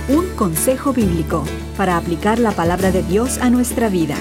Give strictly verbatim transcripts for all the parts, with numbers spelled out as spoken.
Un consejo bíblico para aplicar la palabra de Dios a nuestra vida.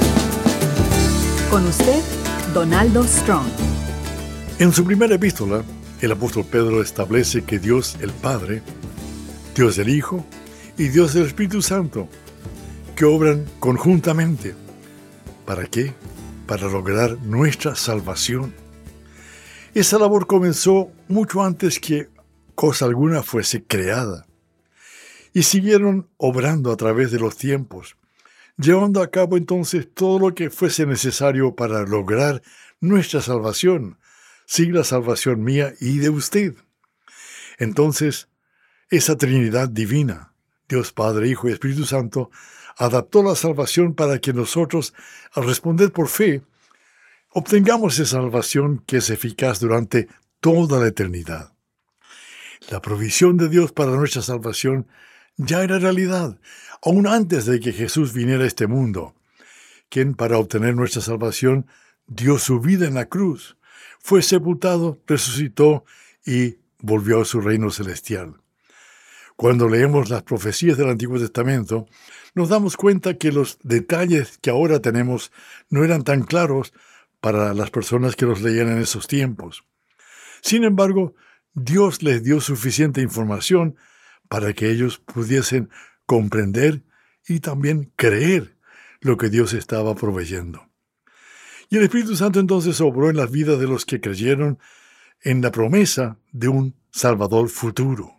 Con usted, Donaldo Strong. En su primera epístola, el apóstol Pedro establece que Dios el Padre, Dios el Hijo y Dios el Espíritu Santo, que obran conjuntamente. ¿Para qué? Para lograr nuestra salvación. Esa labor comenzó mucho antes que cosa alguna fuese creada, y siguieron obrando a través de los tiempos, llevando a cabo entonces todo lo que fuese necesario para lograr nuestra salvación, sí, la salvación mía y de usted. Entonces, esa Trinidad divina, Dios Padre, Hijo y Espíritu Santo, adaptó la salvación para que nosotros, al responder por fe, obtengamos esa salvación que es eficaz durante toda la eternidad. La provisión de Dios para nuestra salvación ya era realidad, aún antes de que Jesús viniera a este mundo, quien para obtener nuestra salvación dio su vida en la cruz, fue sepultado, resucitó y volvió a su reino celestial. Cuando leemos las profecías del Antiguo Testamento, nos damos cuenta que los detalles que ahora tenemos no eran tan claros para las personas que los leían en esos tiempos. Sin embargo, Dios les dio suficiente información para que ellos pudiesen comprender y también creer lo que Dios estaba proveyendo. Y el Espíritu Santo entonces obró en las vidas de los que creyeron en la promesa de un Salvador futuro.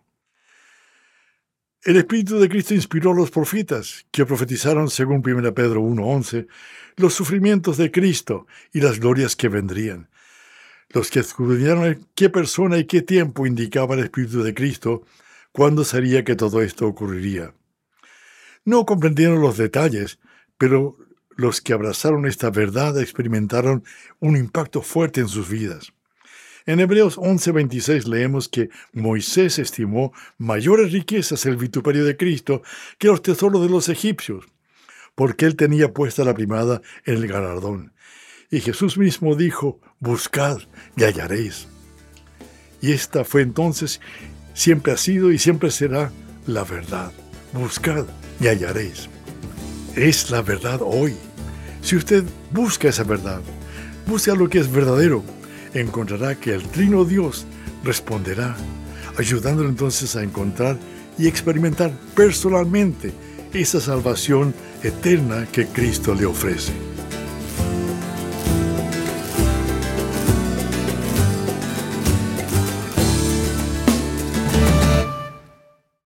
El Espíritu de Cristo inspiró a los profetas, que profetizaron, según primera Pedro uno once, los sufrimientos de Cristo y las glorias que vendrían. Los que escudriñaron qué persona y qué tiempo indicaba el Espíritu de Cristo, cuándo sería que todo esto ocurriría. No comprendieron los detalles, pero los que abrazaron esta verdad experimentaron un impacto fuerte en sus vidas. En Hebreos once veintiséis leemos que Moisés estimó mayores riquezas el vituperio de Cristo que los tesoros de los egipcios, porque él tenía puesta la primada en el galardón. Y Jesús mismo dijo, buscad y hallaréis. Y esta fue entonces, siempre ha sido y siempre será la verdad. Buscad y hallaréis. Es la verdad hoy. Si usted busca esa verdad, busca lo que es verdadero, encontrará que el Trino Dios responderá, ayudándole entonces a encontrar y experimentar personalmente esa salvación eterna que Cristo le ofrece.